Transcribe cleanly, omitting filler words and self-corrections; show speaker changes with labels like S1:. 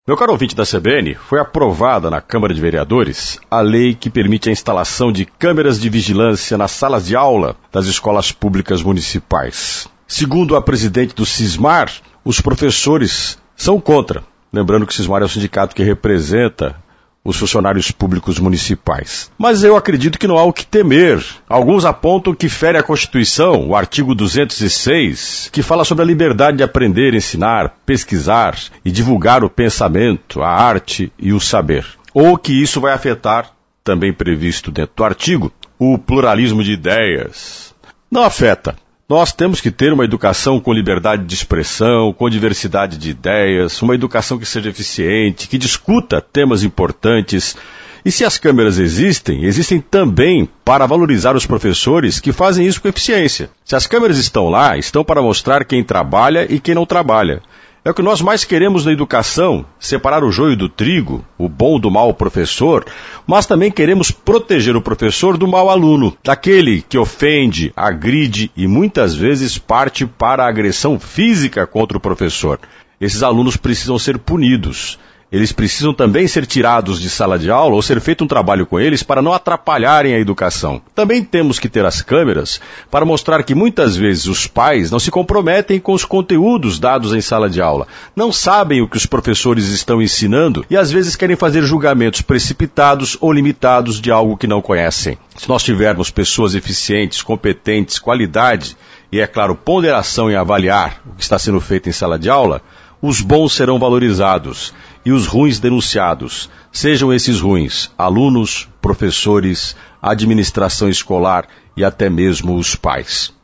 S1: Meu caro ouvinte da CBN, foi aprovada na Câmara de Vereadores a lei que permite a instalação de câmeras de vigilância nas salas de aula das escolas públicas municipais. Segundo a presidente do Sismar, os professores são contra. Lembrando que o Sismar é o sindicato que representa os funcionários públicos municipais. Mas eu acredito que não há o que temer. Alguns apontam que fere a Constituição, o artigo 206, que fala sobre a liberdade de aprender, ensinar, pesquisar e divulgar o pensamento, a arte e o saber. Ou que isso vai afetar, também previsto dentro do artigo, o pluralismo de ideias. Não afeta. Nós temos que ter uma educação com liberdade de expressão, com diversidade de ideias, uma educação que seja eficiente, que discuta temas importantes. E se as câmeras existem também para valorizar os professores que fazem isso com eficiência. Se as câmeras estão lá, estão para mostrar quem trabalha e quem não trabalha. É o que nós mais queremos na educação, separar o joio do trigo, o bom do mau professor, mas também queremos proteger o professor do mau aluno, daquele que ofende, agride e muitas vezes parte para a agressão física contra o professor. Esses alunos precisam ser punidos. Eles precisam também ser tirados de sala de aula ou ser feito um trabalho com eles para não atrapalharem a educação. Também temos que ter as câmeras para mostrar que muitas vezes os pais não se comprometem com os conteúdos dados em sala de aula, não sabem o que os professores estão ensinando e às vezes querem fazer julgamentos precipitados ou limitados de algo que não conhecem. Se nós tivermos pessoas eficientes, competentes, qualidade e, é claro, ponderação em avaliar o que está sendo feito em sala de aula, os bons serão valorizados e os ruins denunciados. Sejam esses ruins alunos, professores, administração escolar e até mesmo os pais.